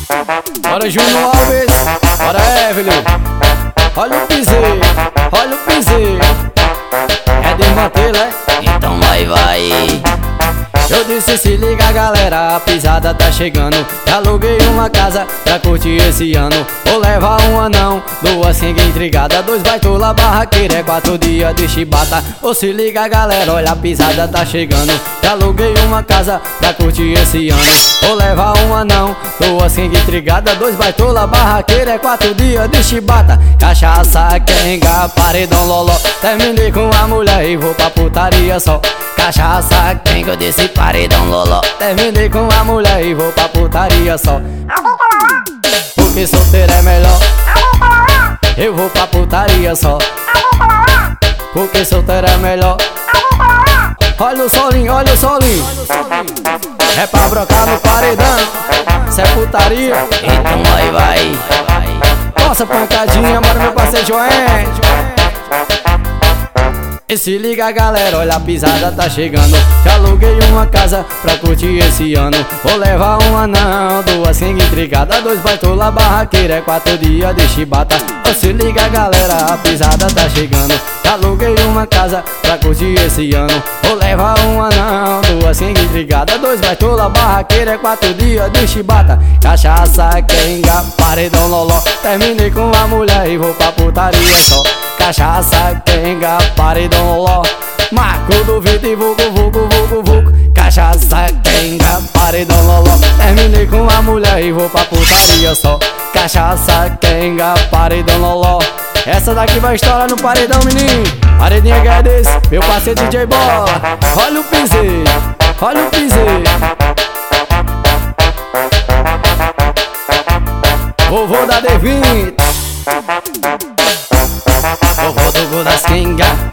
Bora Júnior Alves, bora Evelyn. Olha o piseiro, olha o piseiro. É de manter, né? Então vai. Eu disse se liga galera, a pisada tá chegando. Já aluguei uma casa pra curtir esse ano. Vou levar um anão, duas quenga intrigada, dois baitola barraqueira, é 4 dias de chibata. Ô se liga galera, olha a pisada tá chegando. Já aluguei uma casa pra curtir esse ano. Vou levar um anão, duas quenga intrigada, dois baitola barraqueira, é 4 dias de chibata. Cachaça, quenga, paredão, loló. Terminei com a mulher e vou pra putaria só. Cachaça, quenga, eu desse paredão, loló. Terminei com a mulher e vou pra putaria só. Porque solteiro é melhor. Eu vou pra putaria só. Porque solteiro é melhor. Olha o solinho, olha o solinho. É pra brocar no paredão. Cê é putaria. Então vai. Nossa pancadinha, bora meu parceiro Joé. E se liga galera, olha a pisada tá chegando. Já aluguei uma casa pra curtir esse ano. Vou levar um anão, duas quenga intrigada, dois baitola barraqueira, é 4 dias de chibata. E se liga galera, a pisada tá chegando. Já aluguei uma casa pra curtir esse ano. Vou levar um anão, duas quenga intrigada, dois baitola barraqueira, é 4 dias de chibata. Cachaça, quenga, paredão, loló. Terminei com a mulher e vou pra putaria só. Cachaça, quenga, paredão, loló. Marco do Vitor e vucu. Cachaça, quenga, paredão, loló. Terminei com a mulher e vou pra putaria só. Cachaça, quenga, paredão, loló. Essa daqui vai estourar no paredão, menino. Paredinha Guedes, meu parceiro DJ Bola. Olha o piseiro, olha o piseiro. Vovô da D20, vovô do Gol das Quenga.